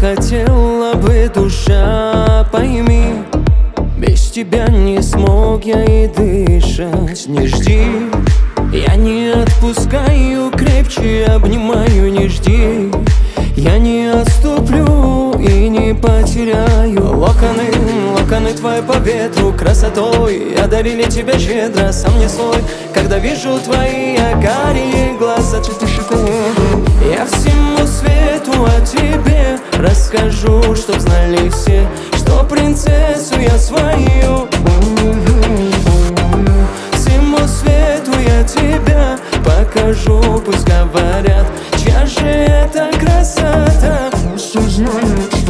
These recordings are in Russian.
хотела бы, душа, пойми, без тебя не смог я и дышать. Не жди, я не отпускаю, крепче обнимаю, не жди. Я не отступлю и не потеряю. Локоны твои по ветру красотой одарили тебя щедро, сам не свой. Когда вижу твои карие глаза, я всему свету о тебе расскажу, чтоб знали все, что принцессу я свою. Всему свету я тебя покажу, пусть говорят, чья же это красота. Пусть узнают, что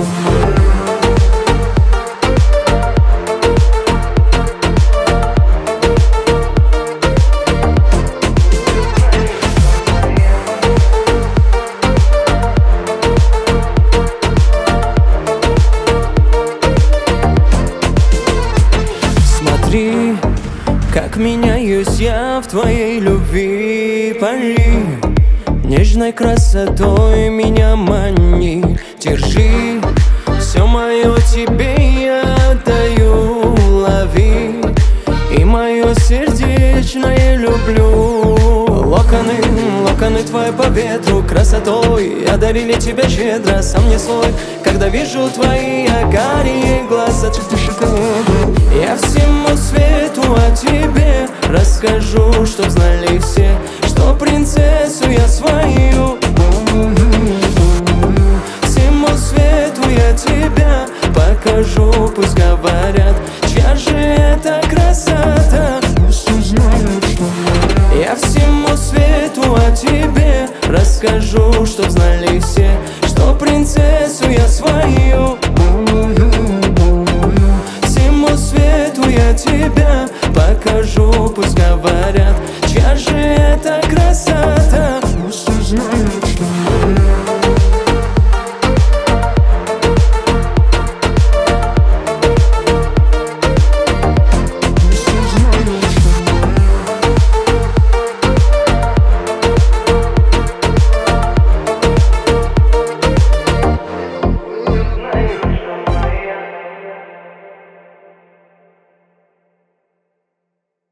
смотри, как меняюсь я в твоей любви, пари. Нежной красотой меня мани, держи. Все мое тебе я отдаю, лови. И мое сердечное люблю. Локоны твои по ветру красотой одарили тебя щедро, сам не свой. Когда вижу твои карие глаза, я всему свету о тебе расскажу, чтоб знали все, что принцессу я свою. Всему свету я тебя покажу, пусть говорят, чья же это красота. Пусть узнают, что я всему свету о тебе расскажу, чтоб знали все, что принцессу я свою. Всему свету я тебя покажу, пусть говорят, чья же это красота. Пусть узнают, что